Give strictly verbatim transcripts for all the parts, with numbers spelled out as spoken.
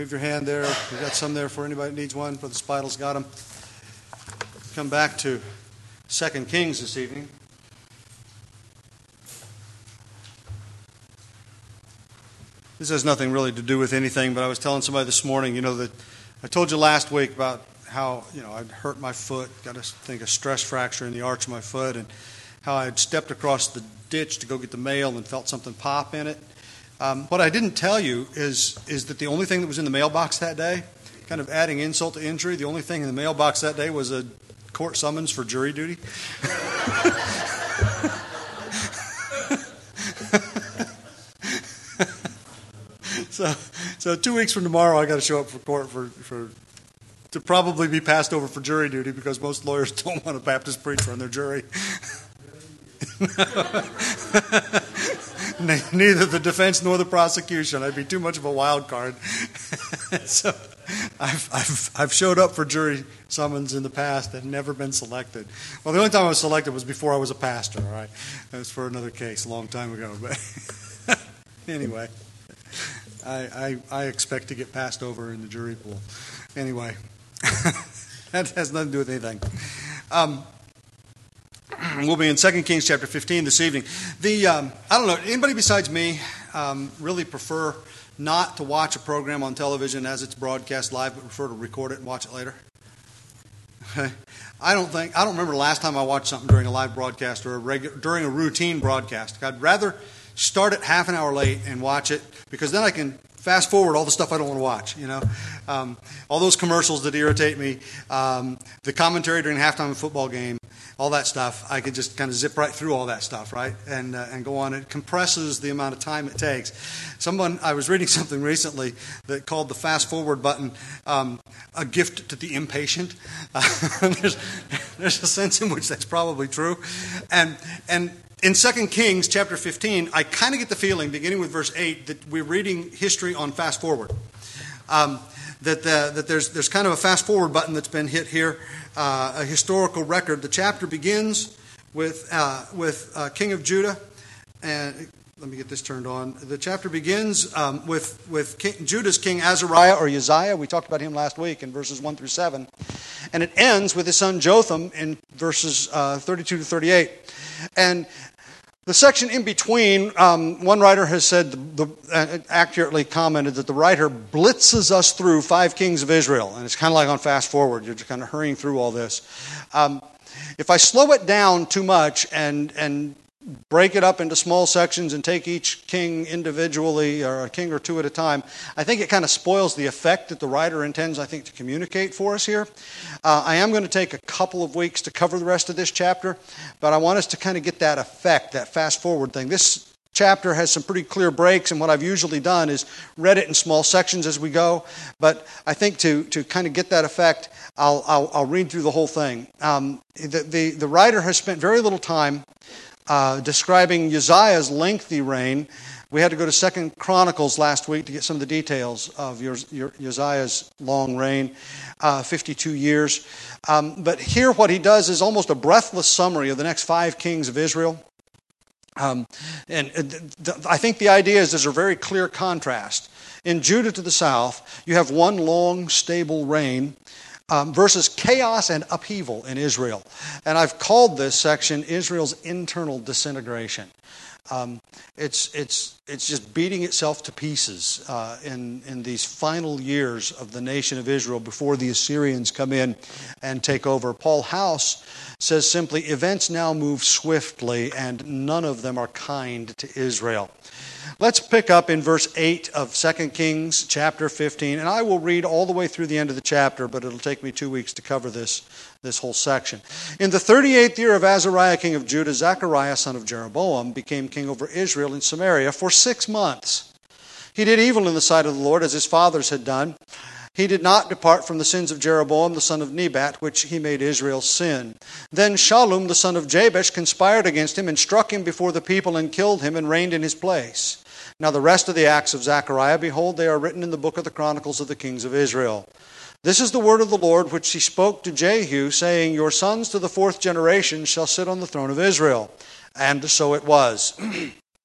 Wave your hand there. We've got some there for anybody that needs one. Brother Spidle's got them. Come back to Second Kings this evening. This has nothing really to do with anything, but I was telling somebody this morning, you know, that I told you last week about how, you know, I'd hurt my foot, got a, I think a stress fracture in the arch of my foot, and how I'd stepped across the ditch to go get the mail and felt something pop in it. Um, what I didn't tell you is is that the only thing that was in the mailbox that day, kind of adding insult to injury, the only thing in the mailbox that day was a court summons for jury duty. so, so two weeks from tomorrow, I got to show up for court for, for to probably be passed over for jury duty because most lawyers don't want a Baptist preacher on their jury. Neither the defense nor the prosecution. I'd be too much of a wild card. So I've, I've, I've showed up for jury summons in the past and never been selected. Well, the only time I was selected was before I was a pastor, all right? That was for another case a long time ago. But anyway, I, I, I expect to get passed over in the jury pool. Anyway, that has nothing to do with anything. Um, We'll be in Second Kings chapter fifteen this evening. The um, I don't know, anybody besides me um, really prefer not to watch a program on television as it's broadcast live, but prefer to record it and watch it later? Okay. I don't think, I don't remember the last time I watched something during a live broadcast or a regular, during a routine broadcast. I'd rather start it half an hour late and watch it because then I can fast forward all the stuff I don't want to watch, you know. Um, all those commercials that irritate me, um, the commentary during halftime of a football game, all that stuff, I could just kind of zip right through all that stuff, right, and uh, and go on. It compresses the amount of time it takes. Someone, I was reading something recently that called the fast forward button um, a gift to the impatient. Uh, there's, there's a sense in which that's probably true. And and in Second Kings chapter fifteen, I kind of get the feeling, beginning with verse eight, that we're reading history on fast forward. Um, that the, that there's there's kind of a fast forward button that's been hit here, uh, a historical record. The chapter begins with uh, with uh, King of Judah, and let me get this turned on. The chapter begins um, with with King, Judah's king Azariah or Uzziah. We talked about him last week in verses one through seven, and it ends with his son Jotham in verses uh, thirty-two to thirty-eight, and the section in between, um, one writer has said, the, the, uh, accurately commented that the writer blitzes us through five kings of Israel. And it's kind of like on fast forward. You're just kind of hurrying through all this. Um, if I slow it down too much and and break it up into small sections and take each king individually or a king or two at a time, I think it kind of spoils the effect that the writer intends, I think, to communicate for us here. Uh, I am going to take a couple of weeks to cover the rest of this chapter, but I want us to kind of get that effect, that fast forward thing. This chapter has some pretty clear breaks, and what I've usually done is read it in small sections as we go, but I think to, to kind of get that effect, I'll, I'll, I'll read through the whole thing. Um, the, the, the writer has spent very little time Uh, describing Uzziah's lengthy reign. We had to go to Second Chronicles last week to get some of the details of your, your, Uzziah's long reign, uh, fifty-two years. Um, but here what he does is almost a breathless summary of the next five kings of Israel. Um, and uh, I think the idea is there's a very clear contrast. In Judah to the south, you have one long, stable reign, Um, versus chaos and upheaval in Israel. And I've called this section Israel's internal disintegration. Um, it's it's it's just beating itself to pieces uh, in, in these final years of the nation of Israel before the Assyrians come in and take over. Paul House says simply, events now move swiftly and none of them are kind to Israel. Let's pick up in verse eight of Second Kings chapter fifteen, and I will read all the way through the end of the chapter, but it'll take me two weeks to cover this, this whole section. In the thirty-eighth year of Azariah, king of Judah, Zechariah, son of Jeroboam, became king over Israel in Samaria for six months. He did evil in the sight of the Lord, as his fathers had done. He did not depart from the sins of Jeroboam, the son of Nebat, which he made Israel sin. Then Shallum, the son of Jabesh, conspired against him and struck him before the people and killed him and reigned in his place. Now the rest of the acts of Zechariah, behold, they are written in the book of the Chronicles of the kings of Israel. This is the word of the Lord which he spoke to Jehu, saying, Your sons to the fourth generation shall sit on the throne of Israel. And so it was.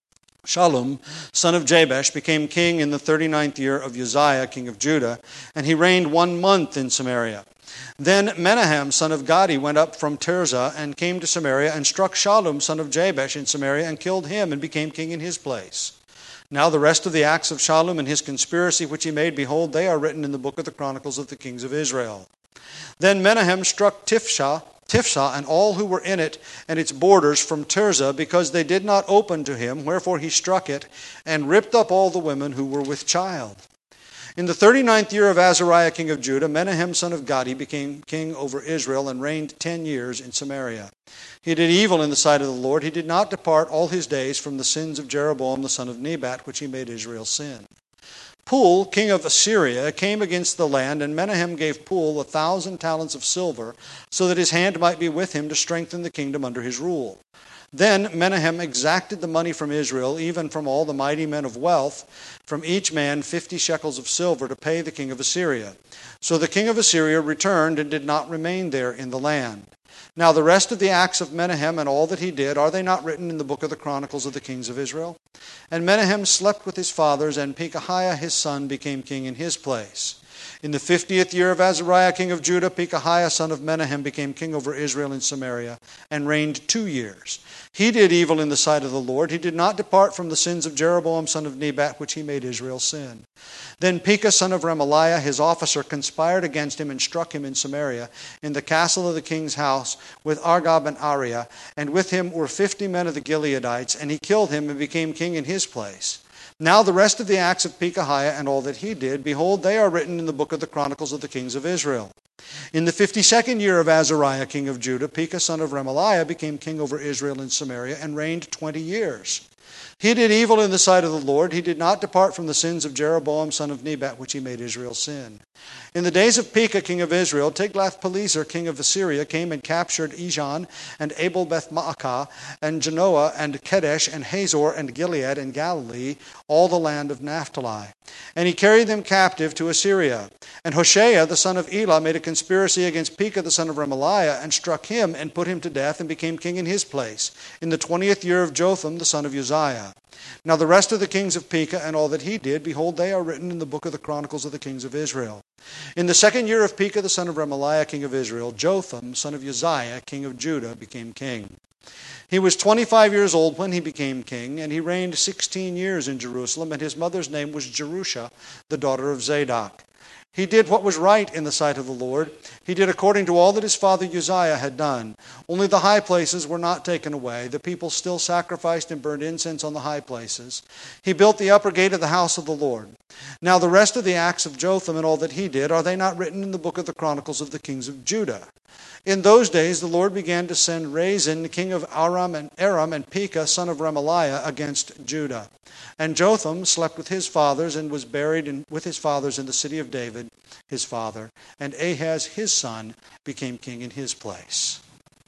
Shallum, son of Jabesh, became king in the thirty-ninth year of Uzziah, king of Judah, and he reigned one month in Samaria. Then Menahem, son of Gadi, went up from Tirzah and came to Samaria and struck Shallum, son of Jabesh, in Samaria and killed him and became king in his place. Now the rest of the acts of Shallum and his conspiracy which he made, behold, they are written in the book of the Chronicles of the kings of Israel. Then Menahem struck Tifsha, Tifsah and all who were in it and its borders from Tirzah, because they did not open to him, wherefore he struck it, and ripped up all the women who were with child. In the thirty-ninth year of Azariah king of Judah, Menahem son of Gadi became king over Israel and reigned ten years in Samaria. He did evil in the sight of the Lord. He did not depart all his days from the sins of Jeroboam the son of Nebat, which he made Israel sin. Pul, king of Assyria, came against the land, and Menahem gave Pul a thousand talents of silver, so that his hand might be with him to strengthen the kingdom under his rule. Then Menahem exacted the money from Israel, even from all the mighty men of wealth, from each man fifty shekels of silver, to pay the king of Assyria. So the king of Assyria returned and did not remain there in the land. Now the rest of the acts of Menahem and all that he did, are they not written in the book of the Chronicles of the kings of Israel? And Menahem slept with his fathers, and Pekahiah his son became king in his place. In the fiftieth year of Azariah king of Judah, Pekahiah son of Menahem became king over Israel in Samaria, and reigned two years. He did evil in the sight of the Lord. He did not depart from the sins of Jeroboam son of Nebat, which he made Israel sin. Then Pekah son of Remaliah, his officer, conspired against him and struck him in Samaria, in the castle of the king's house, with Argob and Ariah, and with him were fifty men of the Gileadites, and he killed him and became king in his place. Now the rest of the acts of Pekahiah and all that he did, behold, they are written in the book of the Chronicles of the kings of Israel. In the fifty-second year of Azariah king of Judah, Pekah son of Remaliah became king over Israel in Samaria, and reigned twenty years. He did evil in the sight of the Lord. He did not depart from the sins of Jeroboam son of Nebat, which he made Israel sin. In the days of Pekah king of Israel, Tiglath-Pileser king of Assyria came and captured Ijon and Abel-Beth-Maacah and Genoa and Kedesh and Hazor and Gilead and Galilee, all the land of Naphtali. And he carried them captive to Assyria. And Hoshea the son of Elah made a conspiracy against Pekah the son of Remaliah, and struck him and put him to death, and became king in his place, in the twentieth year of Jotham the son of Uzziah. Now the rest of the kings of Pekah and all that he did, behold, they are written in the book of the Chronicles of the kings of Israel. In the second year of Pekah the son of Remaliah king of Israel, Jotham son of Uzziah king of Judah became king. He was twenty-five years old when he became king, and he reigned sixteen years in Jerusalem, and his mother's name was Jerusha, the daughter of Zadok. He did what was right in the sight of the Lord. He did according to all that his father Uzziah had done. Only the high places were not taken away. The people still sacrificed and burned incense on the high places. He built the upper gate of the house of the Lord. Now the rest of the acts of Jotham and all that he did, are they not written in the book of the Chronicles of the kings of Judah? In those days the Lord began to send Rezin, king of Aram and Aram, and Pekah, son of Remaliah, against Judah. And Jotham slept with his fathers, and was buried in, with his fathers in the city of David, his father. And Ahaz, his son, became king in his place.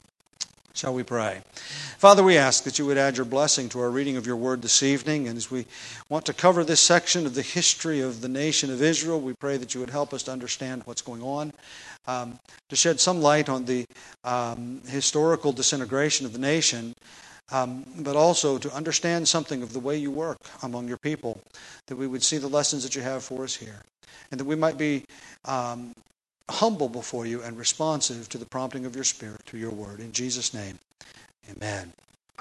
Shall we pray? Father, we ask that you would add your blessing to our reading of your word this evening. And as we want to cover this section of the history of the nation of Israel, we pray that you would help us to understand what's going on, um, to shed some light on the um, historical disintegration of the nation, um, but also to understand something of the way you work among your people, that we would see the lessons that you have for us here, and that we might be um, humble before you and responsive to the prompting of your Spirit through your word. In Jesus' name, amen.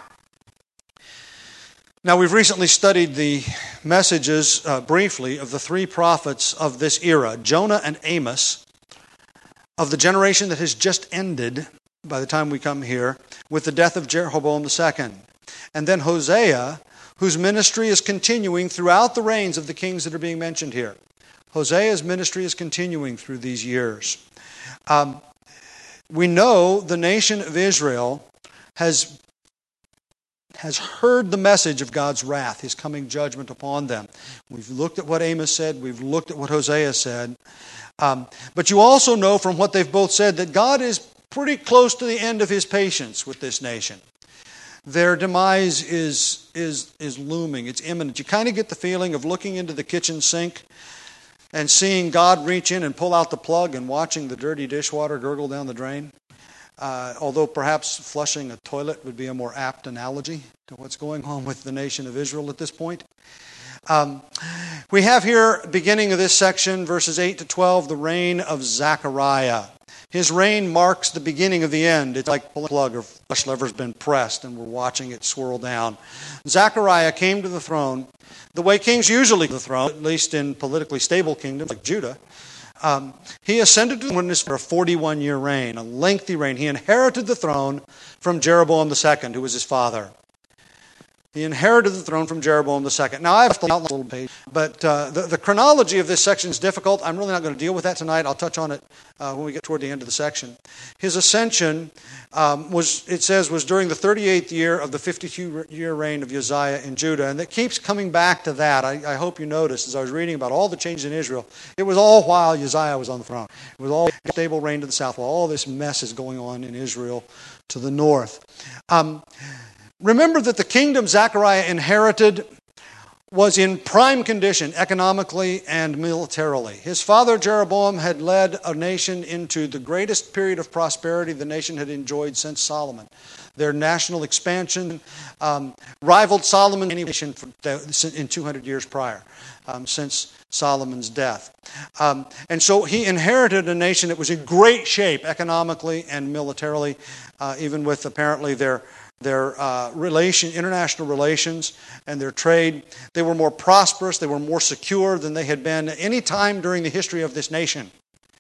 Now, we've recently studied the messages uh, briefly of the three prophets of this era, Jonah and Amos, of the generation that has just ended by the time we come here with the death of Jeroboam the second. And then Hosea, whose ministry is continuing throughout the reigns of the kings that are being mentioned here. Hosea's ministry is continuing through these years. Um, we know the nation of Israel has, has heard the message of God's wrath, his coming judgment upon them. We've looked at what Amos said. We've looked at what Hosea said. Um, but you also know from what they've both said that God is pretty close to the end of his patience with this nation. Their demise is, is, is looming. It's imminent. You kind of get the feeling of looking into the kitchen sink and seeing God reach in and pull out the plug and watching the dirty dishwater gurgle down the drain. uh, although perhaps flushing a toilet would be a more apt analogy to what's going on with the nation of Israel at this point. Um, we have here, beginning of this section, verses eight to twelve, the reign of Zechariah. His reign marks the beginning of the end. It's like a plug or flesh lever's been pressed and we're watching it swirl down. Zechariah came to the throne the way kings usually to the throne, at least in politically stable kingdoms like Judah. Um, he ascended to the throne for a forty-one-year reign, a lengthy reign. He inherited the throne from Jeroboam the Second, who was his father. He inherited the throne from Jeroboam the Second. Now, I have to outline a little page, but uh, the, the chronology of this section is difficult. I'm really not going to deal with that tonight. I'll touch on it uh, when we get toward the end of the section. His ascension um, was, it says, was during the thirty-eighth year of the fifty-two-year reign of Uzziah in Judah, and it keeps coming back to that. I, I hope you noticed as I was reading about all the changes in Israel, it was all while Uzziah was on the throne. It was all a stable reign to the south, while all this mess is going on in Israel to the north. Um, Remember that the kingdom Zechariah inherited was in prime condition economically and militarily. His father Jeroboam had led a nation into the greatest period of prosperity the nation had enjoyed since Solomon. Their national expansion um, rivaled Solomon's nation in two hundred years prior, um, since Solomon's death. Um, and so he inherited a nation that was in great shape economically and militarily, uh, even with apparently their Their uh, relation, international relations and their trade. They were more prosperous, they were more secure than they had been at any time during the history of this nation.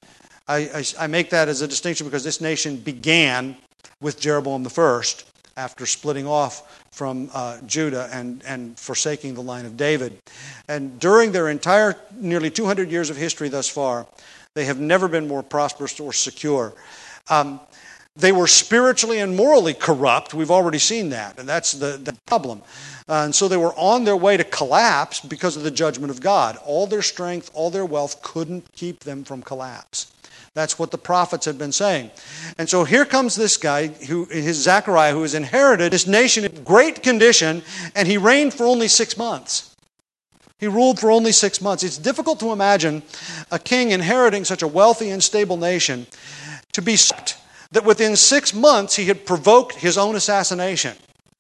I, I, I make that as a distinction because this nation began with Jeroboam the First after splitting off from uh, Judah and, and forsaking the line of David. And during their entire nearly two hundred years of history thus far, they have never been more prosperous or secure. Um, They were spiritually and morally corrupt. We've already seen that, and that's the, the problem. Uh, and so they were on their way to collapse because of the judgment of God. All their strength, all their wealth couldn't keep them from collapse. That's what the prophets had been saying. And so here comes this guy, who his Zechariah, who has inherited this nation in great condition, and he reigned for only six months. He ruled for only six months. It's difficult to imagine a king inheriting such a wealthy and stable nation to be that within six months he had provoked his own assassination.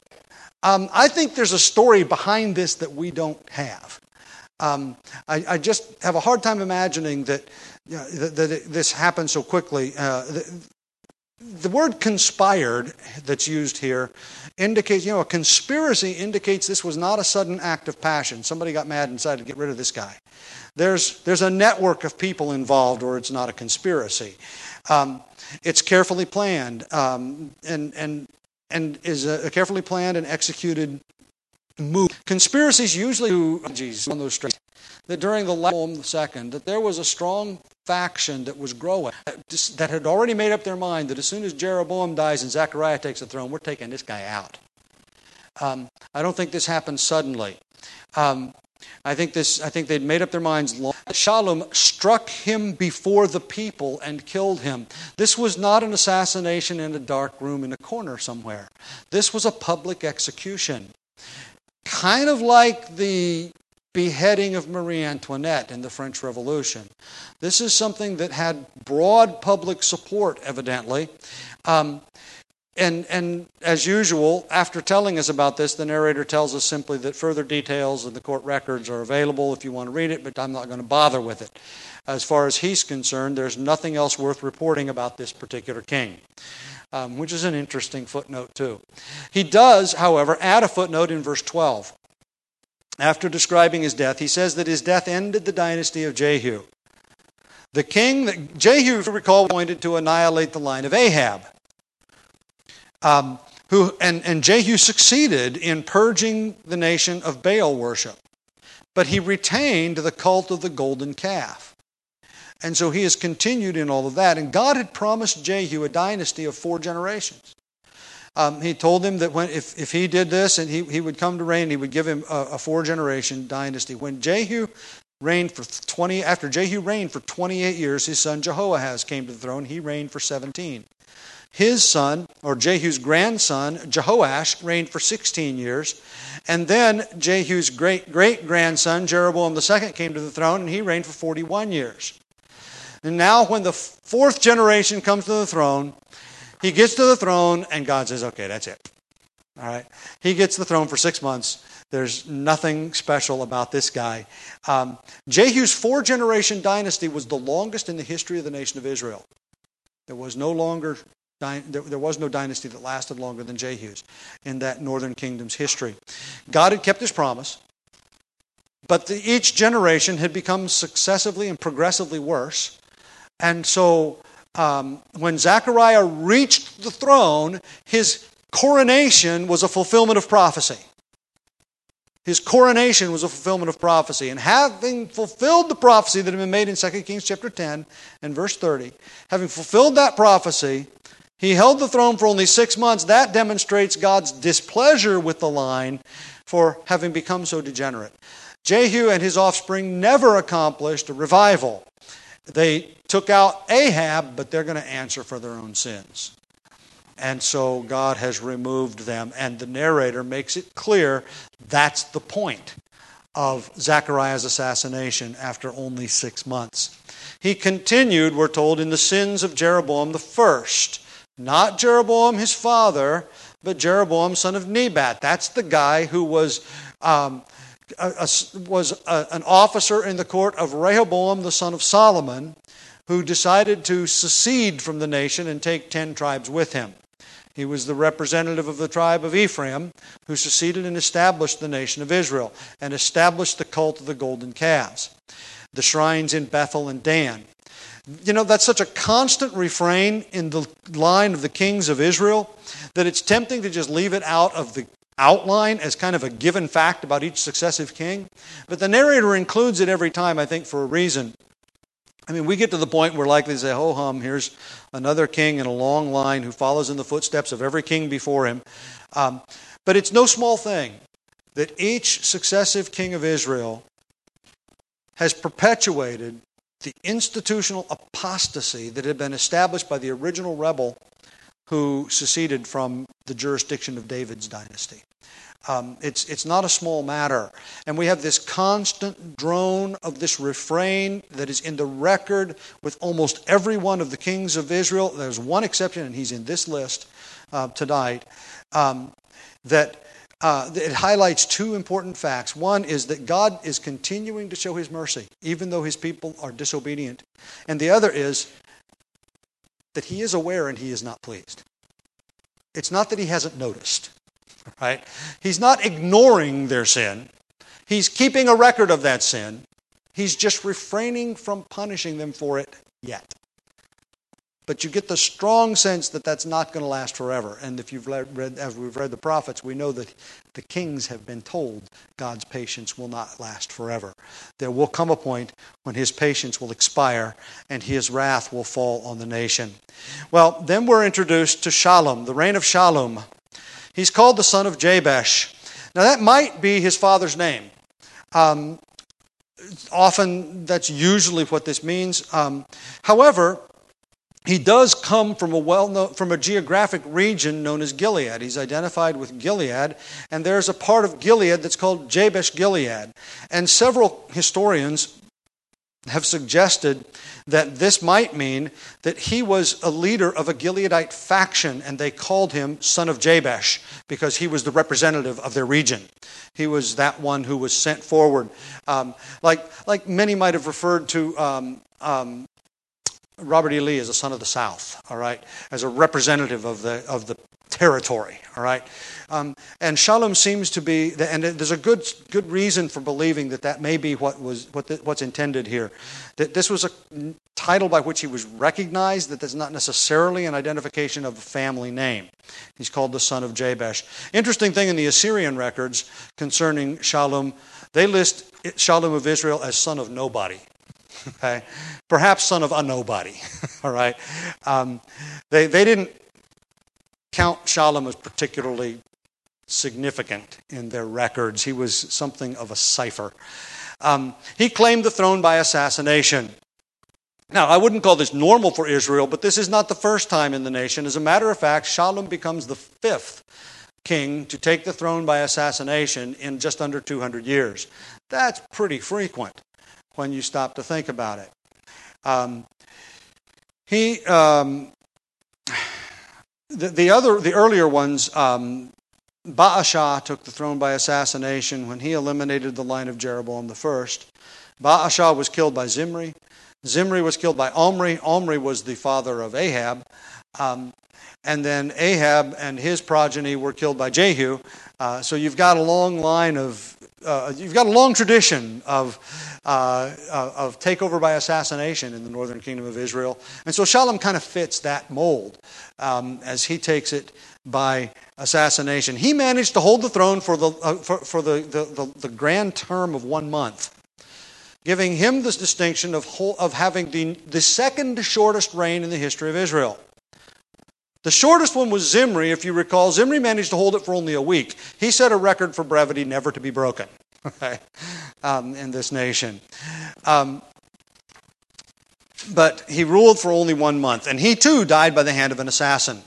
Um, I think there's a story behind this that we don't have. Um, I, I just have a hard time imagining that, you know, that, that it, this happened so quickly. Uh, the, the word conspired that's used here indicates, you know, a conspiracy indicates this was not a sudden act of passion. Somebody got mad and decided to get rid of this guy. There's, there's a network of people involved, or it's not a conspiracy. Um, It's carefully planned um, and and and is a carefully planned and executed move. Conspiracies usually do, geez, on those streets, that during the Jeroboam the Second, that there was a strong faction that was growing, that had already made up their mind that as soon as Jeroboam dies and Zechariah takes the throne, we're taking this guy out. Um, I don't think this happened suddenly. Um, I think this. I think they'd made up their minds long. Shalom struck him before the people and killed him. This was not an assassination in a dark room in a corner somewhere. This was a public execution. Kind of like the beheading of Marie Antoinette in the French Revolution. This is something that had broad public support, evidently. Um, And, and as usual, after telling us about this, the narrator tells us simply that further details of the court records are available if you want to read it, but I'm not going to bother with it. As far as he's concerned, there's nothing else worth reporting about this particular king, um, which is an interesting footnote too. He does, however, add a footnote in verse twelve. After describing his death, he says that his death ended the dynasty of Jehu. The king that Jehu, if you recall, appointed to annihilate the line of Ahab. Um, who and, and Jehu succeeded in purging the nation of Baal worship. But he retained the cult of the golden calf. And so he has continued in all of that. And God had promised Jehu a dynasty of four generations. Um, he told him that when if, if he did this and he, he would come to reign, he would give him a, a four-generation dynasty. When Jehu reigned for twenty, after Jehu reigned for twenty-eight years, his son Jehoahaz came to the throne. He reigned for seventeen. His son, or Jehu's grandson, Jehoash, reigned for sixteen years. And then Jehu's great-great-grandson, Jeroboam the Second, came to the throne, and he reigned for forty-one years. And now when the fourth generation comes to the throne, He gets to the throne, and God says, okay, that's it. All right. He gets the throne for six months. There's nothing special about this guy. Um, Jehu's four-generation dynasty was the longest in the history of the nation of Israel. There was no longer there was no dynasty that lasted longer than Jehu's in that northern kingdom's history. God had kept his promise, but the, each generation had become successively and progressively worse. And so um, when Zechariah reached the throne, his coronation was a fulfillment of prophecy. His coronation was a fulfillment of prophecy. And having fulfilled the prophecy that had been made in Second Kings chapter ten and verse thirty, having fulfilled that prophecy, he held the throne for only six months. That demonstrates God's displeasure with the line for having become so degenerate. Jehu and his offspring never accomplished a revival. They took out Ahab, but they're going to answer for their own sins. And so God has removed them. And the narrator makes it clear that's the point of Zechariah's assassination after only six months. He continued, we're told, in the sins of Jeroboam the first. Not Jeroboam his father, but Jeroboam son of Nebat. That's the guy who was um, a, a, was a, an officer in the court of Rehoboam the son of Solomon, who decided to secede from the nation and take ten tribes with him. He was the representative of the tribe of Ephraim, who seceded and established the nation of Israel and established the cult of the golden calves, the shrines in Bethel and Dan. You know, that's such a constant refrain in the line of the kings of Israel that it's tempting to just leave it out of the outline as kind of a given fact about each successive king. But the narrator includes it every time, I think, for a reason. I mean, we get to the point where we're likely to say, ho hum, here's another king in a long line who follows in the footsteps of every king before him. Um, but it's no small thing that each successive king of Israel has perpetuated the institutional apostasy that had been established by the original rebel who seceded from the jurisdiction of David's dynasty. Um, it's, it's not a small matter. And we have this constant drone of this refrain that is in the record with almost every one of the kings of Israel. There's one exception, and he's in this list uh, tonight, um, that Uh, it highlights two important facts. One is that God is continuing to show his mercy, even though his people are disobedient. And the other is that he is aware and he is not pleased. It's not that he hasn't noticed, right? He's not ignoring their sin. He's keeping a record of that sin. He's just refraining from punishing them for it yet. But you get the strong sense that that's not going to last forever. And if you've read, as we've read the prophets, we know that the kings have been told God's patience will not last forever. There will come a point when his patience will expire and his wrath will fall on the nation. Well, then we're introduced to Shallum, the reign of Shallum. He's called the son of Jabesh. Now that might be his father's name. Um, often that's usually what this means. Um, however, he does come from a well-known, from a geographic region known as Gilead. He's identified with Gilead, and there's a part of Gilead that's called Jabesh Gilead. And several historians have suggested that this might mean that he was a leader of a Gileadite faction, and they called him son of Jabesh because he was the representative of their region. He was that one who was sent forward. Um, like, like many might have referred to um, um, Robert E. Lee as a son of the South, all right, as a representative of the of the territory, all right. Um, and Shallum seems to be, and there's a good good reason for believing that that may be what was what the, what's intended here. That this was a title by which he was recognized. That that's not necessarily an identification of a family name. He's called the son of Jabesh. Interesting thing in the Assyrian records concerning Shallum, they list Shallum of Israel as son of nobody. Okay, perhaps son of a nobody. All right, um, they they didn't count Shallum as particularly significant in their records. He was something of a cipher. Um, he claimed the throne by assassination. Now, I wouldn't call this normal for Israel, but this is not the first time in the nation. As a matter of fact, Shallum becomes the fifth king to take the throne by assassination in just under two hundred years. That's pretty frequent when you stop to think about it. Um, he, um, the, the other, the earlier ones, um, Baasha took the throne by assassination when he eliminated the line of Jeroboam the first. Baasha was killed by Zimri. Zimri was killed by Omri. Omri was the father of Ahab. Um, and then Ahab and his progeny were killed by Jehu. Uh, so you've got a long line of, uh, you've got a long tradition of uh, of takeover by assassination in the northern kingdom of Israel. And so Shallum kind of fits that mold um, as he takes it by assassination. He managed to hold the throne for the uh, for, for the, the, the, the grand term of one month, giving him this distinction of whole, of having the, the second shortest reign in the history of Israel. The shortest one was Zimri, if you recall. Zimri managed to hold it for only a week. He set a record for brevity never to be broken okay, um, in this nation. Um, but he ruled for only one month, and he too died by the hand of an assassin.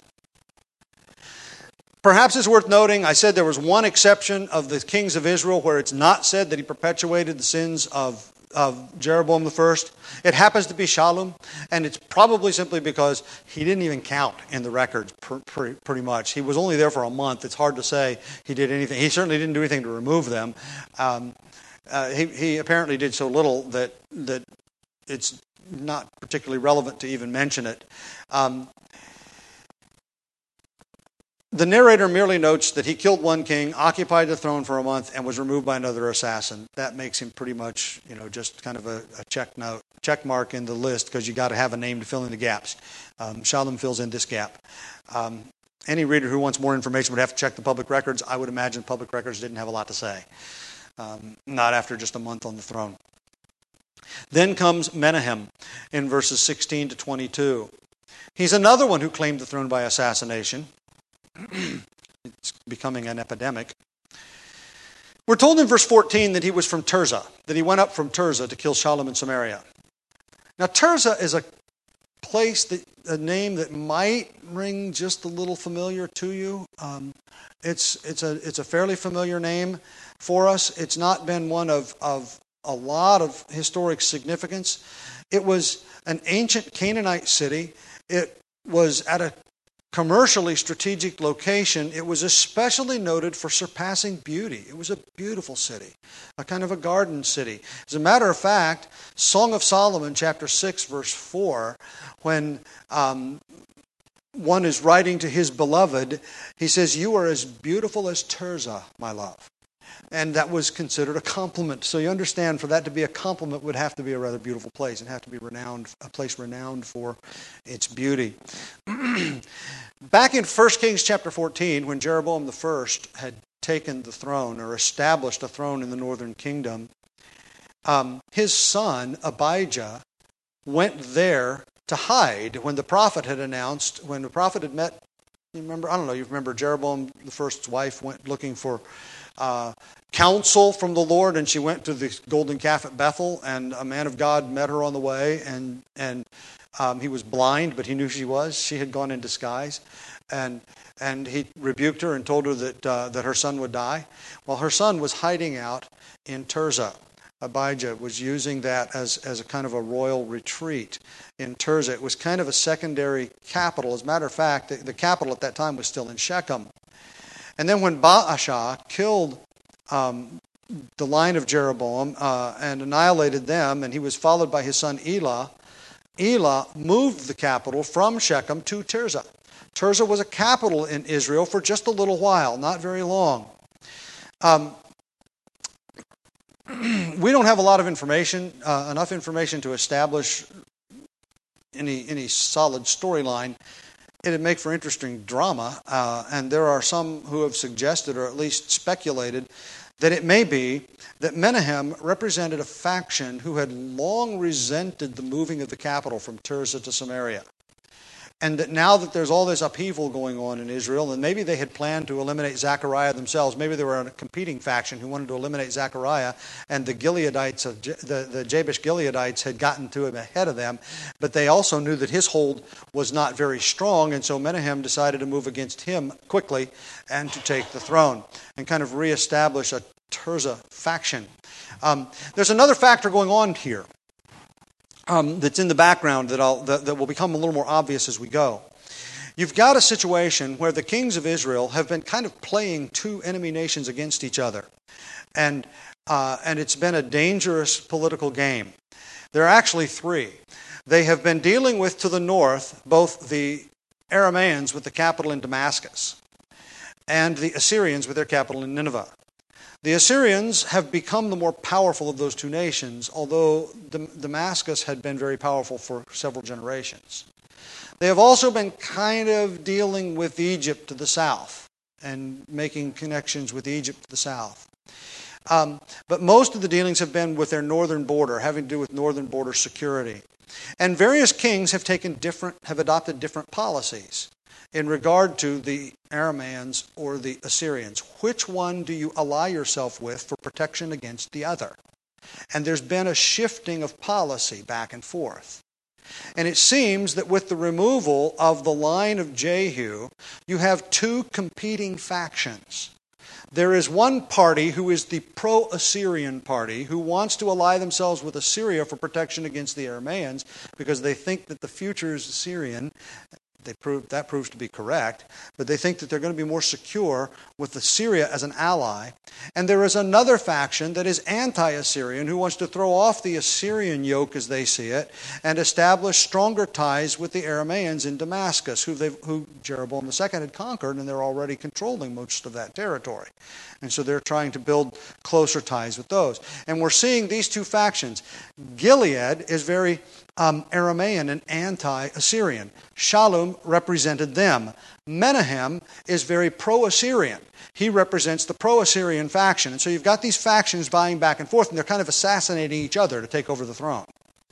Perhaps it's worth noting, I said there was one exception of the kings of Israel where it's not said that he perpetuated the sins of of Jeroboam the first. It happens to be Shallum, and it's probably simply because he didn't even count in the records pretty, pretty much. He was only there for a month. It's hard to say he did anything. He certainly didn't do anything to remove them. Um, uh, he, he apparently did so little that that it's not particularly relevant to even mention it. Um, The narrator merely notes that he killed one king, occupied the throne for a month, and was removed by another assassin. That makes him pretty much, you know, just kind of a, a check note, check mark in the list, because you got to have a name to fill in the gaps. Um, Shallum fills in this gap. Um, any reader who wants more information would have to check the public records. I would imagine public records didn't have a lot to say, um, not after just a month on the throne. Then comes Menahem in verses sixteen to twenty-two. He's another one who claimed the throne by assassination. It's becoming an epidemic. We're told in verse fourteen that he was from Tirzah, that he went up from Tirzah to kill Shallum in Samaria. Now, Tirzah is a place, that a name that might ring just a little familiar to you. Um, it's it's a it's a fairly familiar name for us. It's not been one of, of a lot of historic significance. It was an ancient Canaanite city. It was at a commercially strategic location. It was especially noted for surpassing beauty. It was a beautiful city, a kind of a garden city. As a matter of fact, Song of Solomon, chapter six, verse four, when um, one is writing to his beloved, he says, "You are as beautiful as Tirzah, my love." And that was considered a compliment. So you understand, for that to be a compliment would have to be a rather beautiful place. It'd have to be renowned, a place renowned for its beauty. Back in First Kings chapter fourteen, when Jeroboam the first had taken the throne or established a throne in the northern kingdom, um, his son Abijah went there to hide when the prophet had announced, when the prophet had met, you remember, I don't know, you remember Jeroboam the first's wife went looking for Uh, counsel from the Lord, and she went to the golden calf at Bethel, and a man of God met her on the way, and and um, he was blind, but he knew she was. She had gone in disguise, and and he rebuked her and told her that uh, that her son would die. Well, her son was hiding out in Tirzah. Abijah was using that as, as a kind of a royal retreat in Tirzah. It was kind of a secondary capital. As a matter of fact, the, the capital at that time was still in Shechem. And then when Baasha killed um, the line of Jeroboam uh, and annihilated them, and he was followed by his son Elah, Elah moved the capital from Shechem to Tirzah. Tirzah was a capital in Israel for just a little while, not very long. Um, we don't have a lot of information, uh, enough information to establish any any solid storyline. It'd make for interesting drama, uh, and there are some who have suggested, or at least speculated, that it may be that Menahem represented a faction who had long resented the moving of the capital from Tirzah to Samaria. And that now that there's all this upheaval going on in Israel, and maybe they had planned to eliminate Zechariah themselves, maybe they were a competing faction who wanted to eliminate Zechariah, and the Gileadites, of Je- the, the Jabesh Gileadites had gotten to him ahead of them, but they also knew that his hold was not very strong, and so Menahem decided to move against him quickly and to take the throne and kind of reestablish a Tirzah faction. Um, there's another factor going on here. Um, that's in the background that, I'll, that, that will become a little more obvious as we go. you've got a situation where the kings of Israel have been kind of playing two enemy nations against each other. And, uh, and it's been a dangerous political game. There are actually three. They have been dealing with, to the north, both the Aramaeans with the capital in Damascus and the Assyrians with their capital in Nineveh. The Assyrians have become the more powerful of those two nations, although Damascus had been very powerful for several generations. They have also been kind of dealing with Egypt to the south and making connections with Egypt to the south. Um, but most of the dealings have been with their northern border, having to do with northern border security. And various kings have taken different, have adopted different policies in regard to the Aramaeans or the Assyrians. Which one do you ally yourself with for protection against the other? And there's been a shifting of policy back and forth. And it seems that with the removal of the line of Jehu, you have two competing factions. There is one party who is the pro-Assyrian party who wants to ally themselves with Assyria for protection against the Aramaeans because they think that the future is Assyrian. They prove, that proves to be correct, but they think that they're going to be more secure with Assyria as an ally. And there is another faction that is anti-Assyrian who wants to throw off the Assyrian yoke as they see it and establish stronger ties with the Aramaeans in Damascus, who, who Jeroboam the Second had conquered, and they're already controlling most of that territory. And so they're trying to build closer ties with those. And we're seeing these two factions. Gilead is very um, Aramaean and anti-Assyrian. Shallum represented them. Menahem is very pro-Assyrian. He represents the pro-Assyrian faction. And so you've got these factions vying back and forth, and they're kind of assassinating each other to take over the throne.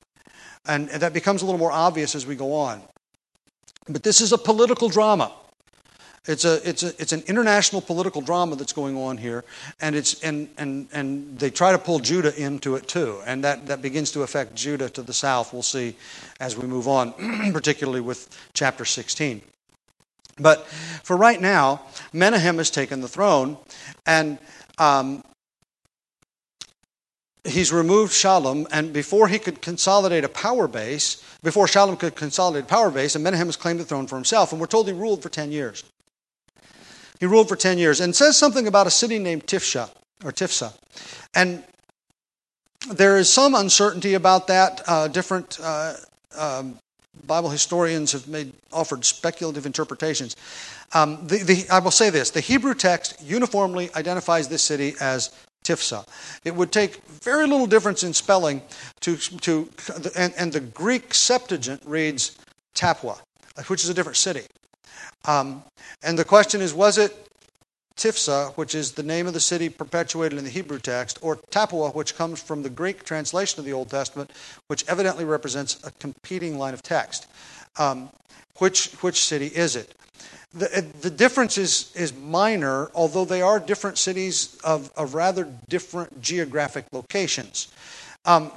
And that becomes a little more obvious as we go on. But this is a political drama. It's a it's a it's an international political drama that's going on here, and it's and and and they try to pull Judah into it too, and that, that begins to affect Judah to the south. We'll see as we move on, particularly with chapter sixteen. But for right now, Menahem has taken the throne, and um, he's removed Shallum, and before he could consolidate a power base, before Shallum could consolidate a power base, and Menahem has claimed the throne for himself, and we're told he ruled for ten years. He ruled for ten years, and says something about a city named Tifsha, or Tifsa. And there is some uncertainty about that. Uh, different uh, um, Bible historians have made offered speculative interpretations. Um, the, the, I will say this, the Hebrew text uniformly identifies this city as Tifsa. It would take very little difference in spelling to, to and, and the Greek Septuagint reads Tapua, which is a different city. Um, and the question is, was it Tifsa, which is the name of the city perpetuated in the Hebrew text, or Tapua, which comes from the Greek translation of the Old Testament, which evidently represents a competing line of text? Um, which which city is it? The, the difference is, is minor, although they are different cities of, of rather different geographic locations. Um,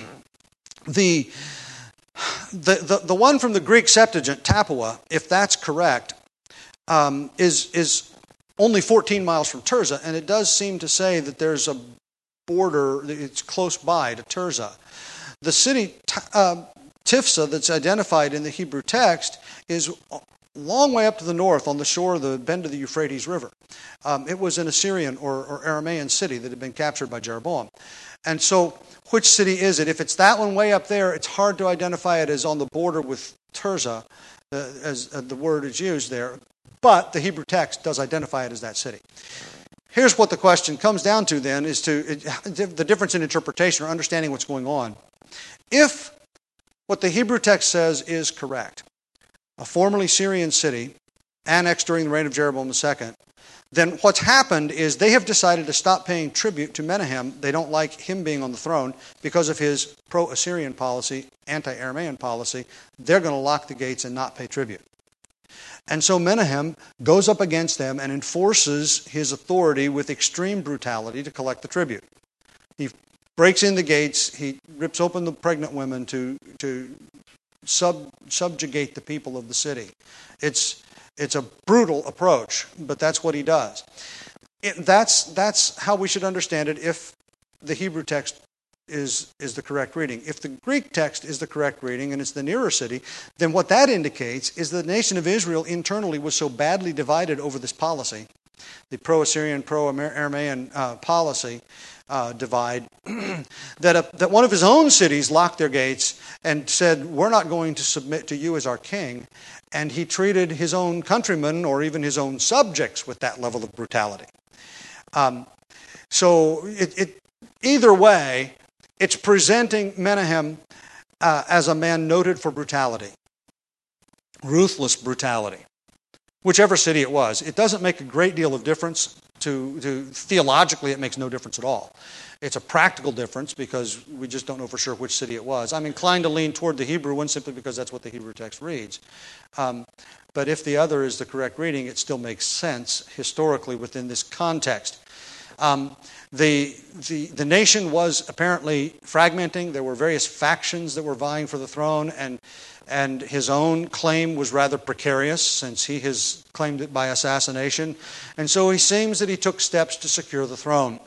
the... The, the the one from the Greek Septuagint, Tapua, if that's correct, um, is is only fourteen miles from Tirzah, and it does seem to say that there's a border, it's close by to Tirzah. The city uh, Tifsa that's identified in the Hebrew text is a long way up to the north on the shore of the bend of the Euphrates River. Um, it was an Assyrian or, or Aramaean city that had been captured by Jeroboam. And so, which city is it? If it's that one way up there, it's hard to identify it as on the border with Tirzah, uh, as uh, the word is used there. But the Hebrew text does identify it as that city. Here's what the question comes down to then, is to it, the difference in interpretation or understanding what's going on. If what the Hebrew text says is correct, a formerly Syrian city, annexed during the reign of Jeroboam the Second, then what's happened is they have decided to stop paying tribute to Menahem. They don't like him being on the throne because of his pro-Assyrian policy, anti-Aramaean policy. They're going to lock the gates and not pay tribute. And so Menahem goes up against them and enforces his authority with extreme brutality to collect the tribute. He breaks in the gates, he rips open the pregnant women to, to sub, subjugate the people of the city. It's It's a brutal approach, but that's what he does. It, that's, that's how we should understand it if the Hebrew text is, is the correct reading. If the Greek text is the correct reading and it's the nearer city, then what that indicates is the nation of Israel internally was so badly divided over this policy, the pro-Assyrian, pro-Aramaean uh, policy uh, divide, that, a, that one of his own cities locked their gates and said, we're not going to submit to you as our king. And he treated his own countrymen or even his own subjects with that level of brutality. Um, so it, it, either way, it's presenting Menahem uh, as a man noted for brutality, ruthless brutality, whichever city it was. It doesn't make a great deal of difference. To, to theologically, it makes no difference at all. It's a practical difference because we just don't know for sure which city it was. I'm inclined to lean toward the Hebrew one simply because that's what the Hebrew text reads. Um, but if the other is the correct reading, it still makes sense historically within this context. Um, the, the, the nation was apparently fragmenting. There were various factions that were vying for the throne, and, and his own claim was rather precarious since he has claimed it by assassination. And so it seems that he took steps to secure the throne.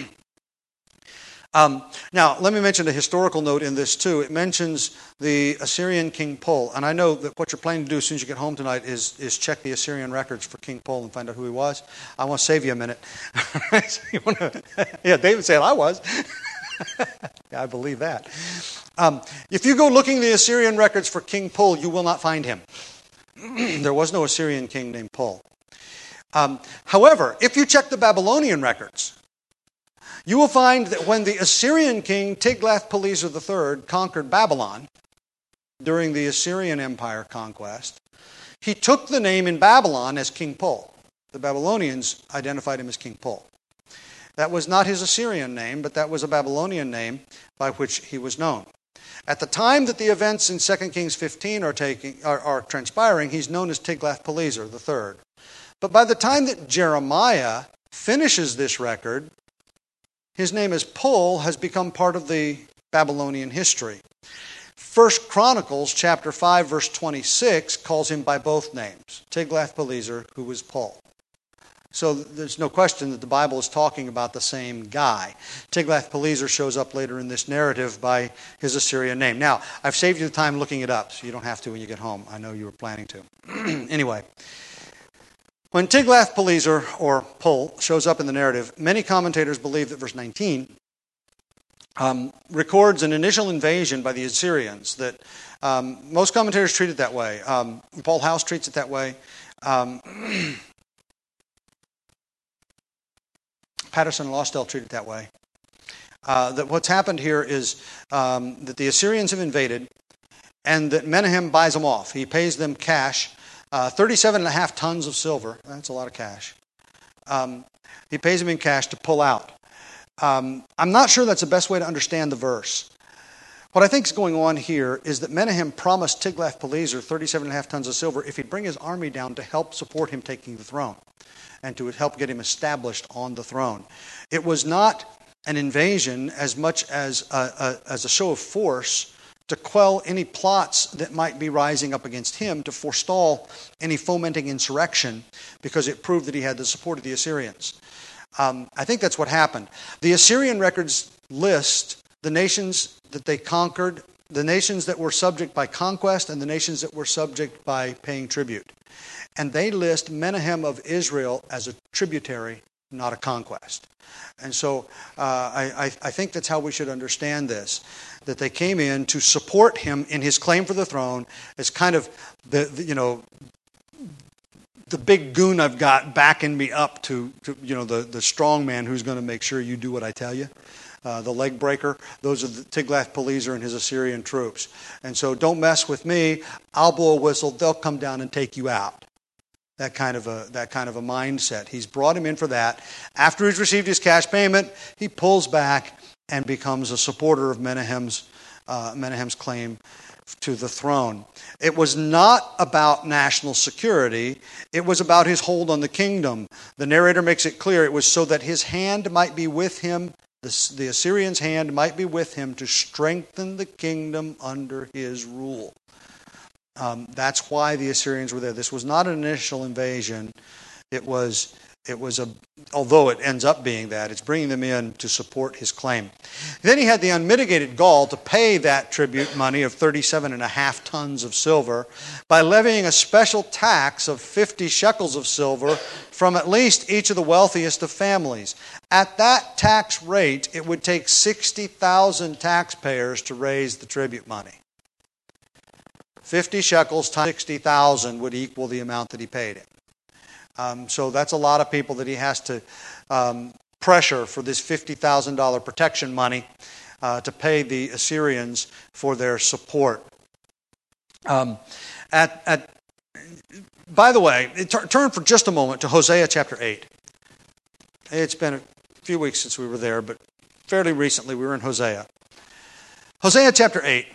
Um, now, let me mention a historical note in this too. It mentions the Assyrian King Pul. And I know that what you're planning to do as soon as you get home tonight is, is check the Assyrian records for King Pul and find out who he was. I want to save you a minute. You want to, yeah, David said I was. Yeah, I believe that. Um, if you go looking the Assyrian records for King Pul, you will not find him. There was no Assyrian king named Pul. Um, however, if you check the Babylonian records, you will find that when the Assyrian king Tiglath-Pileser the third conquered Babylon during the Assyrian Empire conquest, he took the name in Babylon as King Pul. The Babylonians identified him as King Pul. That was not his Assyrian name, but that was a Babylonian name by which he was known. At the time that the events in Second Kings fifteen are, taking, are, are transpiring, he's known as Tiglath-Pileser the third. But by the time that Jeremiah finishes this record, his name as Pul has become part of the Babylonian history. First Chronicles chapter five verse twenty-six calls him by both names, Tiglath-Pileser, who was Pul. So there's no question that the Bible is talking about the same guy. Tiglath-Pileser shows up later in this narrative by his Assyrian name. Now, I've saved you the time looking it up, so you don't have to when you get home. I know you were planning to. Anyway, when Tiglath-Pileser, or Pul, shows up in the narrative, many commentators believe that verse nineteen um, records an initial invasion by the Assyrians. That um, most commentators treat it that way. Um, Paul House treats it that way. Um, Patterson and Lostell treat it that way. Uh, that what's happened here is um, that the Assyrians have invaded, and that Menahem buys them off. He pays them cash. Uh, thirty-seven and a half tons of silver. That's a lot of cash. Um, he pays them in cash to pull out. Um, I'm not sure that's the best way to understand the verse. What I think is going on here is that Menahem promised Tiglath-Pileser thirty-seven and a half tons of silver if he'd bring his army down to help support him taking the throne and to help get him established on the throne. It was not an invasion as much as a, a, as a show of force to quell any plots that might be rising up against him, to forestall any fomenting insurrection, because it proved that he had the support of the Assyrians. Um, I think that's what happened. The Assyrian records list the nations that they conquered, the nations that were subject by conquest, and the nations that were subject by paying tribute. And they list Menahem of Israel as a tributary, not a conquest. And so uh, I, I think that's how we should understand this, that they came in to support him in his claim for the throne as kind of the, the you know, the big goon I've got backing me up to, to you know, the, the strong man who's going to make sure you do what I tell you. Uh, the leg breaker, those are the Tiglath-Pileser and his Assyrian troops. And so don't mess with me. I'll blow a whistle. They'll come down and take you out. That kind of a that kind of a mindset. He's brought him in for that. After he's received his cash payment, he pulls back and becomes a supporter of Menahem's uh, Menahem's claim to the throne. It was not about national security. It was about his hold on the kingdom. The narrator makes it clear it was so that his hand might be with him, the, the Assyrian's hand might be with him to strengthen the kingdom under his rule. Um, that's why the Assyrians were there. This was not an initial invasion. It was It was a, although it ends up being that, it's bringing them in to support his claim. Then he had the unmitigated gall to pay that tribute money of thirty-seven and a half tons of silver by levying a special tax of fifty shekels of silver from at least each of the wealthiest of families. At that tax rate, it would take sixty thousand taxpayers to raise the tribute money. fifty shekels times sixty thousand would equal the amount that he paid him. Um, so that's a lot of people that he has to um, pressure for this fifty thousand dollars protection money uh, to pay the Assyrians for their support. Um, at, at, by the way, t- turn for just a moment to Hosea chapter eight. It's been a few weeks since we were there, but fairly recently we were in Hosea. Hosea chapter eight,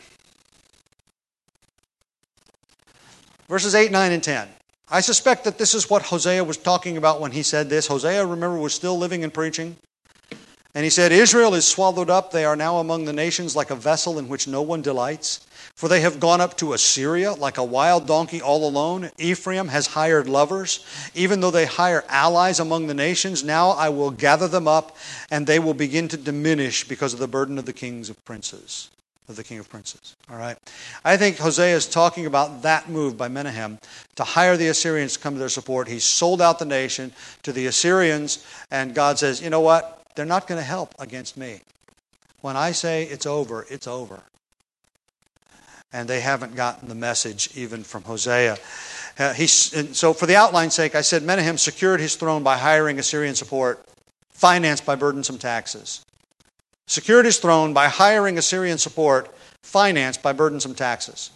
verses eight, nine, and ten. I suspect that this is what Hosea was talking about when he said this. Hosea, remember, was still living and preaching. And he said, Israel is swallowed up. They are now among the nations like a vessel in which no one delights. For they have gone up to Assyria like a wild donkey all alone. Ephraim has hired lovers. Even though they hire allies among the nations, now I will gather them up, and they will begin to diminish because of the burden of the kings of princes. Of the king of princes. All right. I think Hosea is talking about that move by Menahem to hire the Assyrians to come to their support. He sold out the nation to the Assyrians, and God says, you know what? They're not going to help against me. When I say it's over, it's over. And they haven't gotten the message even from Hosea. Uh, he's, and so for the outline's sake, I said Menahem secured his throne by hiring Assyrian support, financed by burdensome taxes. Secured his throne by hiring Assyrian support, financed by burdensome taxes.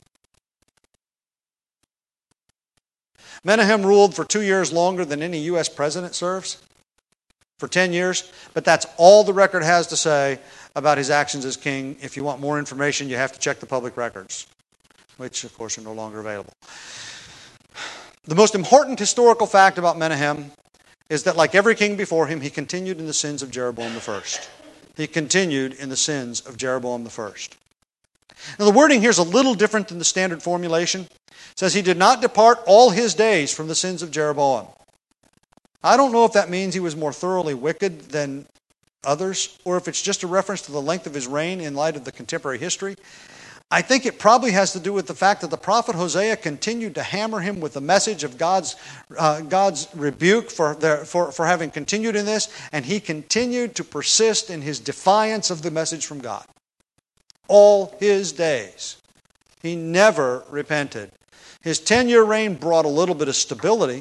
Menahem ruled for two years longer than any U S president serves, for ten years, but that's all the record has to say about his actions as king. If you want more information, you have to check the public records, which, of course, are no longer available. The most important historical fact about Menahem is that, like every king before him, he continued in the sins of Jeroboam the first. He continued in the sins of Jeroboam the first. Now the wording here is a little different than the standard formulation. It says he did not depart all his days from the sins of Jeroboam. I don't know if that means he was more thoroughly wicked than others, or if it's just a reference to the length of his reign in light of the contemporary history. I think it probably has to do with the fact that the prophet Hosea continued to hammer him with the message of God's uh, God's rebuke for, their, for, for having continued in this, and he continued to persist in his defiance of the message from God. All his days. He never repented. His ten-year reign brought a little bit of stability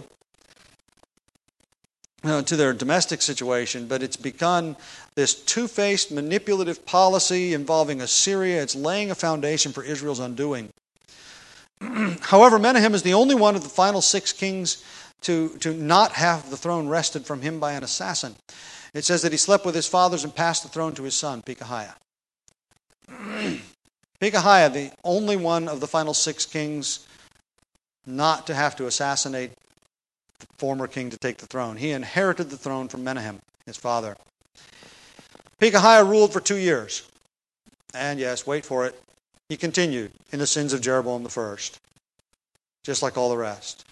uh, to their domestic situation, but it's begun this two-faced manipulative policy involving Assyria. It's laying a foundation for Israel's undoing. However, Menahem is the only one of the final six kings to, to not have the throne wrested from him by an assassin. It says that he slept with his fathers and passed the throne to his son, Pekahiah. Pekahiah, the only one of the final six kings not to have to assassinate the former king to take the throne. He inherited the throne from Menahem, his father. Pekahiah ruled for two years. And yes, wait for it, he continued in the sins of Jeroboam the first, just like all the rest.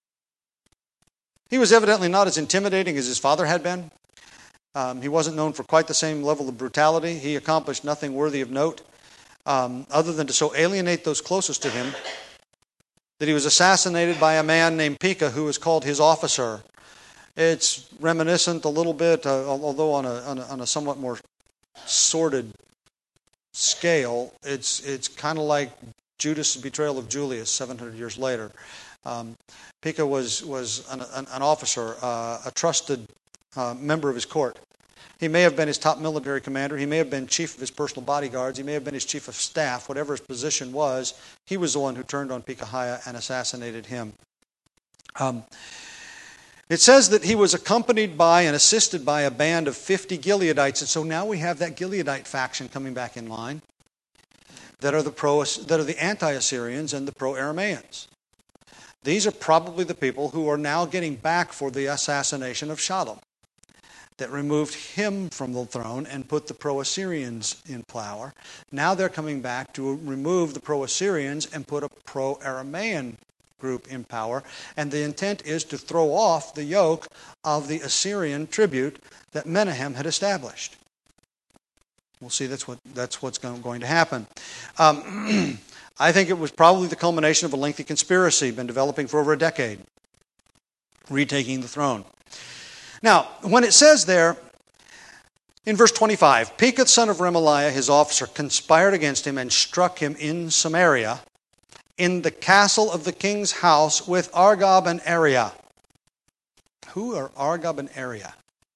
He was evidently not as intimidating as his father had been. Um, he wasn't known for quite the same level of brutality. He accomplished nothing worthy of note, um, other than to so alienate those closest to him that he was assassinated by a man named Pekah, who was called his officer. It's reminiscent a little bit, uh, although on a, on a on a somewhat more sordid scale. It's it's kind of like Judas' betrayal of Julius seven hundred years later. Um, Pekah was was an, an, an officer, uh, a trusted uh, member of his court. He may have been his top military commander. He may have been chief of his personal bodyguards. He may have been his chief of staff. Whatever his position was, he was the one who turned on Pekahiah and assassinated him. Um, It says that he was accompanied by and assisted by a band of fifty Gileadites, and so now we have that Gileadite faction coming back in line that are the pro that are the anti-Assyrians and the pro-Aramaeans. These are probably the people who are now getting back for the assassination of Shalom, that removed him from the throne and put the pro-Assyrians in power. Now they're coming back to remove the pro-Assyrians and put a pro-Aramaean group in power, and the intent is to throw off the yoke of the Assyrian tribute that Menahem had established. We'll see that's what that's what's going to happen. Um, I think it was probably the culmination of a lengthy conspiracy, been developing for over a decade, retaking the throne. Now, when it says there, in verse twenty-five, Pekah, son of Remaliah, his officer, conspired against him and struck him in Samaria, in the castle of the king's house with Argob and Ariah. Who are Argob and Ariah?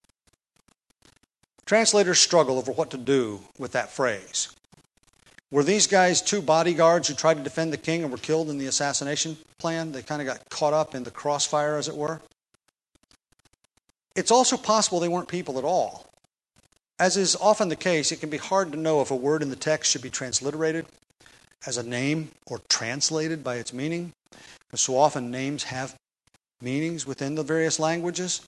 Translators struggle over what to do with that phrase. Were these guys two bodyguards who tried to defend the king and were killed in the assassination plan? They kind of got caught up in the crossfire, as it were. It's also possible they weren't people at all. As is often the case, it can be hard to know if a word in the text should be transliterated as a name or translated by its meaning, because so often names have meanings within the various languages.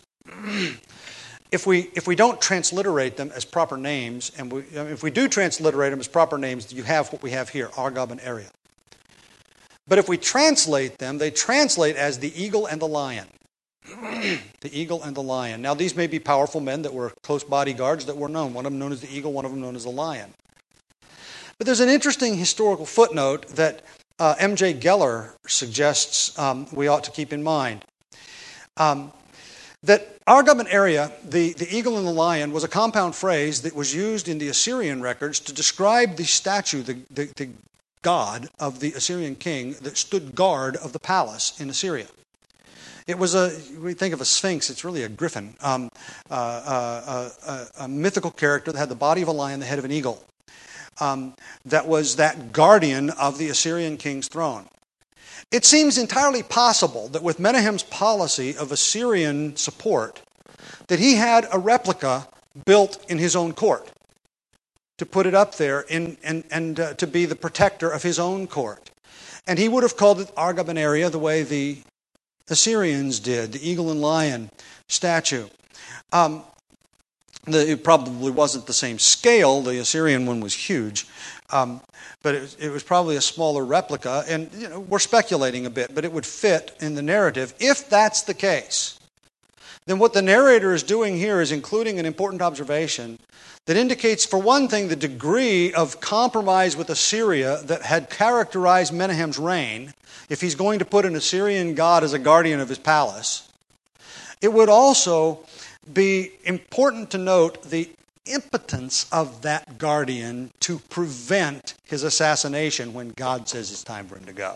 If we if we don't transliterate them as proper names, and we, if we do transliterate them as proper names, you have what we have here, Argob and Ariah. But if we translate them, they translate as the eagle and the lion. The eagle and the lion. Now, these may be powerful men that were close bodyguards that were known. One of them known as the eagle, one of them known as the lion. But there's an interesting historical footnote that uh, M J Geller suggests um, we ought to keep in mind. Um, that Argob and Ariah, the, the eagle and the lion, was a compound phrase that was used in the Assyrian records to describe the statue, the, the, the god of the Assyrian king that stood guard of the palace in Assyria. It was a, we think of a sphinx, it's really a griffin, um, uh, uh, uh, a, a mythical character that had the body of a lion, the head of an eagle, um, that was that guardian of the Assyrian king's throne. It seems entirely possible that with Menahem's policy of Assyrian support, that he had a replica built in his own court to put it up there in, and, and uh, to be the protector of his own court. And he would have called it Argob and Ariah the way the Assyrians did, the eagle and lion statue. Um, the, it probably wasn't the same scale. The Assyrian one was huge. Um, but it was, it was probably a smaller replica, and you know, we're speculating a bit, but it would fit in the narrative. If that's the case, then what the narrator is doing here is including an important observation that indicates, for one thing, the degree of compromise with Assyria that had characterized Menahem's reign. If he's going to put an Assyrian god as a guardian of his palace, it would also be important to note the impotence of that guardian to prevent his assassination when God says it's time for him to go.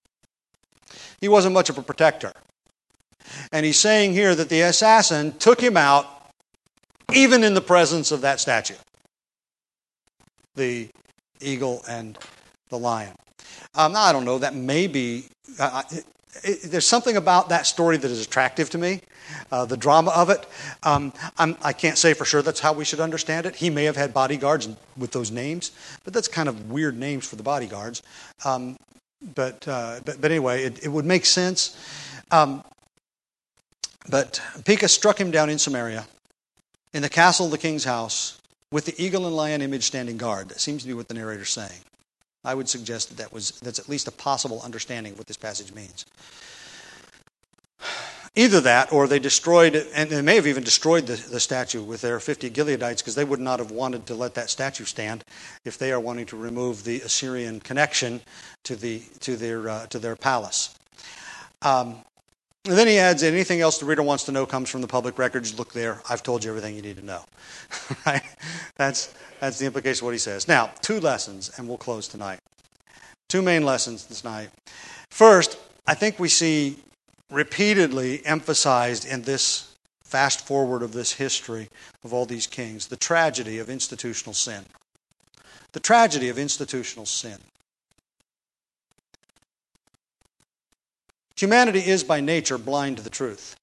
He wasn't much of a protector. And he's saying here that the assassin took him out even in the presence of that statue, the eagle and the lion. Um, I don't know, that may be... Uh, it, it, there's something about that story that is attractive to me. Uh, the drama of it. Um, I'm, I can't say for sure that's how we should understand it. He may have had bodyguards with those names, but that's kind of weird names for the bodyguards. Um, but, uh, but but anyway, it, it would make sense. Um, but Pekah struck him down in Samaria, in the castle of the king's house, with the eagle and lion image standing guard. That seems to be what the narrator's saying. I would suggest that, that was, that's at least a possible understanding of what this passage means. Either that, or they destroyed it, and they may have even destroyed the, the statue with their fifty Gileadites, because they would not have wanted to let that statue stand if they are wanting to remove the Assyrian connection to the to their uh, to their palace. Um, and then he adds, anything else the reader wants to know comes from the public records. Look there. I've told you everything you need to know. Right? That's that's the implication of what he says. Now, two lessons, and we'll close tonight. Two main lessons this night. First, I think we see repeatedly emphasized in this fast forward of this history of all these kings, the tragedy of institutional sin. The tragedy of institutional sin. Humanity is by nature blind to the truth.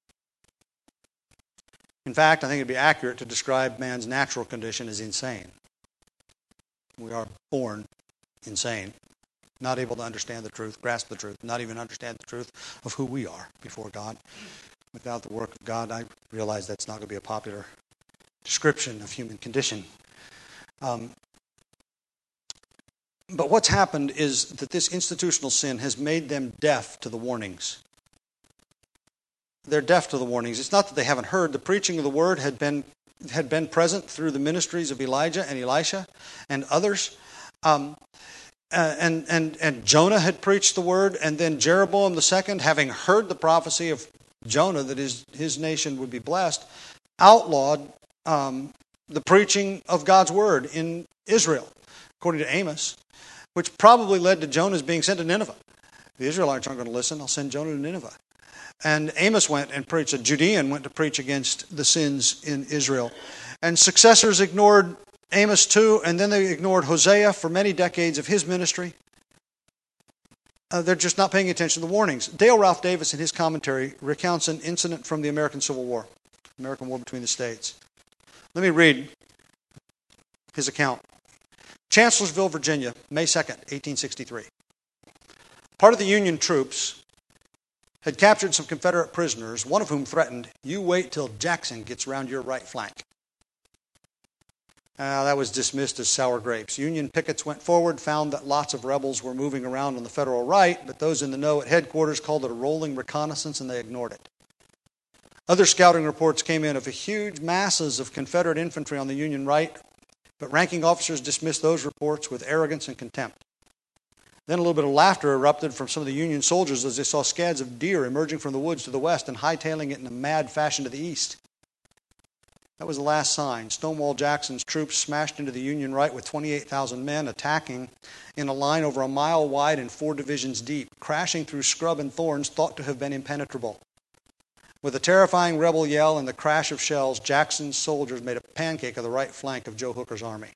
In fact, I think it'd be accurate to describe man's natural condition as insane. We are born insane. Not able to understand the truth, grasp the truth, not even understand the truth of who we are before God. Without the work of God, I realize that's not going to be a popular description of human condition. Um, But what's happened is that this institutional sin has made them deaf to the warnings. They're deaf to the warnings. It's not that they haven't heard. The preaching of the word had been had been present through the ministries of Elijah and Elisha and others. Um, uh, and, and, and Jonah had preached the word, and then Jeroboam the second, having heard the prophecy of Jonah that his, his nation would be blessed, outlawed um, the preaching of God's word in Israel, according to Amos, which probably led to Jonah's being sent to Nineveh. The Israelites aren't going to listen. I'll send Jonah to Nineveh. And Amos went and preached, a Judean went to preach against the sins in Israel. And successors ignored Amos too, and then they ignored Hosea for many decades of his ministry. Uh, they're just not paying attention to the warnings. Dale Ralph Davis, in his commentary, recounts an incident from the American Civil War, American War between the states. Let me read his account. Chancellorsville, Virginia, May second, eighteen sixty-three. Part of the Union troops had captured some Confederate prisoners, one of whom threatened, "You wait till Jackson gets round your right flank." Uh, that was dismissed as sour grapes. Union pickets went forward, found that lots of rebels were moving around on the Federal right, but those in the know at headquarters called it a rolling reconnaissance, and they ignored it. Other scouting reports came in of huge masses of Confederate infantry on the Union right, but ranking officers dismissed those reports with arrogance and contempt. Then a little bit of laughter erupted from some of the Union soldiers as they saw scads of deer emerging from the woods to the west and hightailing it in a mad fashion to the east. That was the last sign. Stonewall Jackson's troops smashed into the Union right with twenty-eight thousand men, attacking in a line over a mile wide and four divisions deep, crashing through scrub and thorns thought to have been impenetrable. With a terrifying rebel yell and the crash of shells, Jackson's soldiers made a pancake of the right flank of Joe Hooker's army.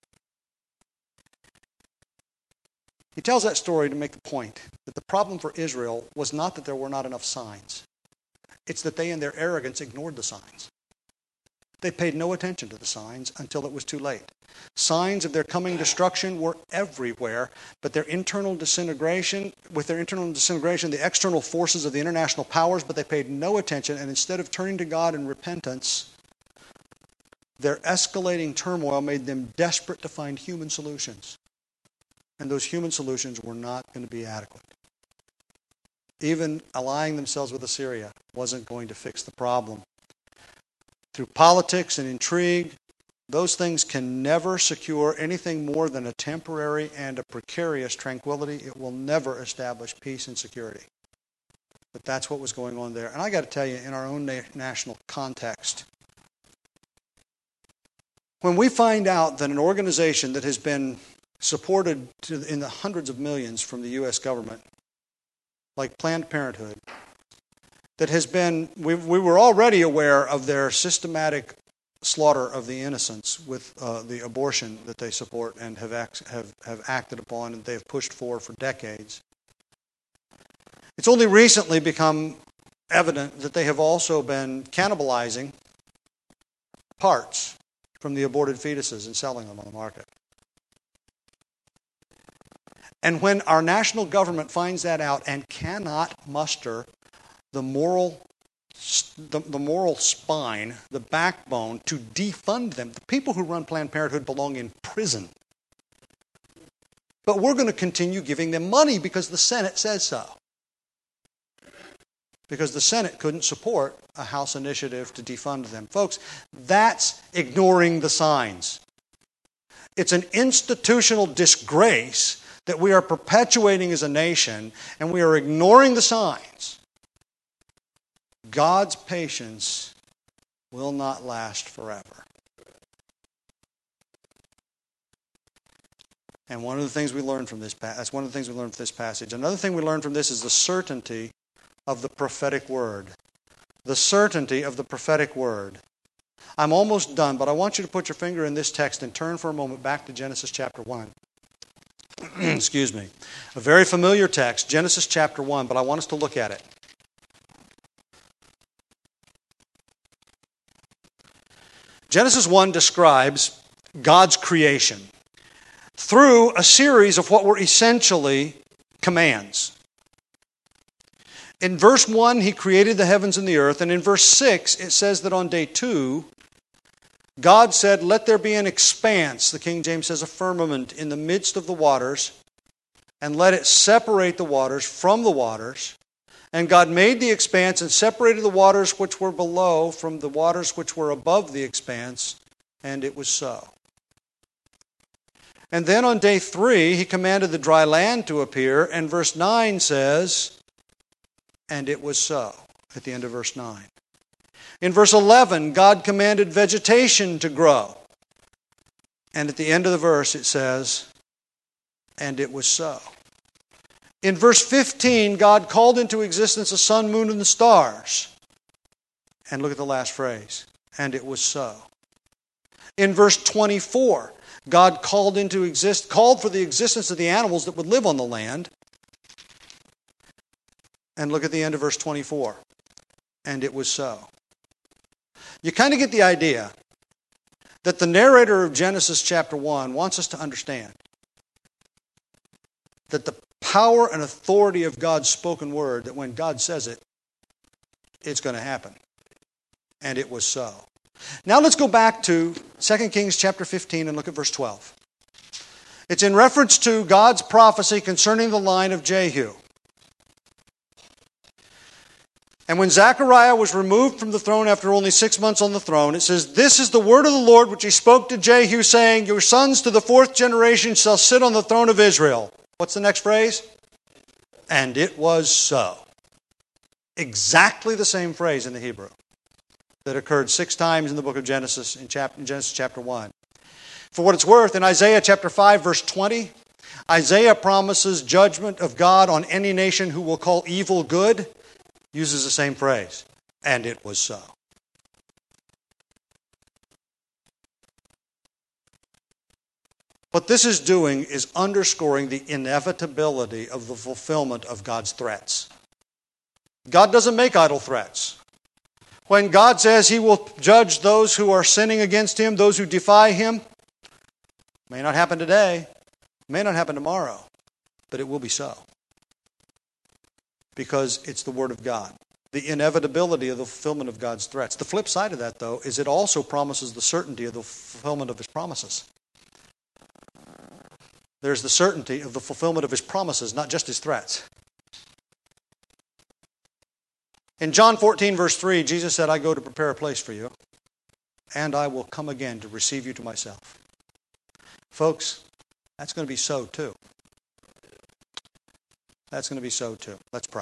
He tells that story to make the point that the problem for Israel was not that there were not enough signs. It's that they, in their arrogance, ignored the signs. They paid no attention to the signs until it was too late. Signs of their coming destruction were everywhere, but their internal disintegration, with their internal disintegration, the external forces of the international powers, but they paid no attention, and instead of turning to God in repentance, their escalating turmoil made them desperate to find human solutions. And those human solutions were not going to be adequate. Even allying themselves with Assyria wasn't going to fix the problem. Through politics and intrigue, those things can never secure anything more than a temporary and a precarious tranquility. It will never establish peace and security. But that's what was going on there. And I got to tell you, in our own na- national context, when we find out that an organization that has been supported to, in the hundreds of millions from the U S government, like Planned Parenthood, that has been, we, we were already aware of their systematic slaughter of the innocents with uh, the abortion that they support and have, act, have, have acted upon and they've pushed for for decades. It's only recently become evident that they have also been cannibalizing parts from the aborted fetuses and selling them on the market. And when our national government finds that out and cannot muster the moral, the, the moral spine, the backbone to defund them, the people who run Planned Parenthood belong in prison. But we're going to continue giving them money because the Senate says so. Because the Senate couldn't support a House initiative to defund them. Folks, that's ignoring the signs. It's an institutional disgrace that we are perpetuating as a nation, and we are ignoring the signs. God's patience will not last forever. And one of the things we learn from this, that's one of the things we learn from this passage. Another thing we learn from this is the certainty of the prophetic word. The certainty of the prophetic word. I'm almost done, but I want you to put your finger in this text and turn for a moment back to Genesis chapter one. Excuse me. A very familiar text, Genesis chapter one, but I want us to look at it. Genesis one describes God's creation through a series of what were essentially commands. In verse one, he created the heavens and the earth, and in verse six, it says that on day two, God said, "Let there be an expanse," the King James says a firmament, "in the midst of the waters, and let it separate the waters from the waters. And God made the expanse and separated the waters which were below from the waters which were above the expanse, and it was so. And then on day three, he commanded the dry land to appear, and verse nine says, and it was so, at the end of verse nine. In verse eleven, God commanded vegetation to grow. And at the end of the verse it says, and it was so. In verse fifteen, God called into existence the sun, moon, and the stars. And look at the last phrase, and it was so. In verse twenty-four, God called into exist, called for the existence of the animals that would live on the land. And look at the end of verse twenty-four, and it was so. You kind of get the idea that the narrator of Genesis chapter one wants us to understand that the power and authority of God's spoken word, that when God says it, it's going to happen. And it was so. Now let's go back to Second Kings chapter fifteen and look at verse twelve. It's in reference to God's prophecy concerning the line of Jehu. And when Zechariah was removed from the throne after only six months on the throne, it says, this is the word of the Lord which he spoke to Jehu, saying, your sons to the fourth generation shall sit on the throne of Israel. What's the next phrase? And it was so. Exactly the same phrase in the Hebrew that occurred six times in the book of Genesis, in, chapter, in Genesis chapter one. For what it's worth, in Isaiah chapter five, verse twenty, Isaiah promises judgment of God on any nation who will call evil good, uses the same phrase, and it was so. What this is doing is underscoring the inevitability of the fulfillment of God's threats. God doesn't make idle threats. When God says he will judge those who are sinning against him, those who defy him, may not happen today, may not happen tomorrow, but it will be so. Because it's the Word of God. The inevitability of the fulfillment of God's threats. The flip side of that, though, is it also promises the certainty of the fulfillment of his promises. There's the certainty of the fulfillment of his promises, not just his threats. In John fourteen, verse three, Jesus said, I go to prepare a place for you, and I will come again to receive you to myself. Folks, that's going to be so too. That's going to be so too. Let's pray.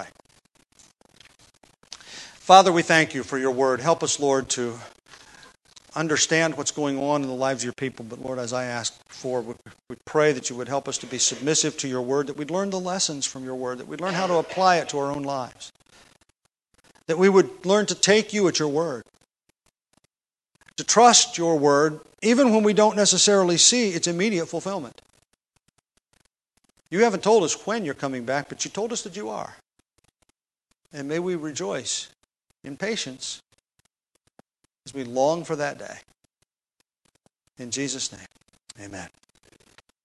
Father, we thank you for your word. Help us, Lord, to understand what's going on in the lives of your people. But Lord, as I asked before, we pray that you would help us to be submissive to your word, that we'd learn the lessons from your word, that we'd learn how to apply it to our own lives, that we would learn to take you at your word, to trust your word, even when we don't necessarily see its immediate fulfillment. You haven't told us when you're coming back, but you told us that you are. And may we rejoice in patience as we long for that day. In Jesus' name, amen.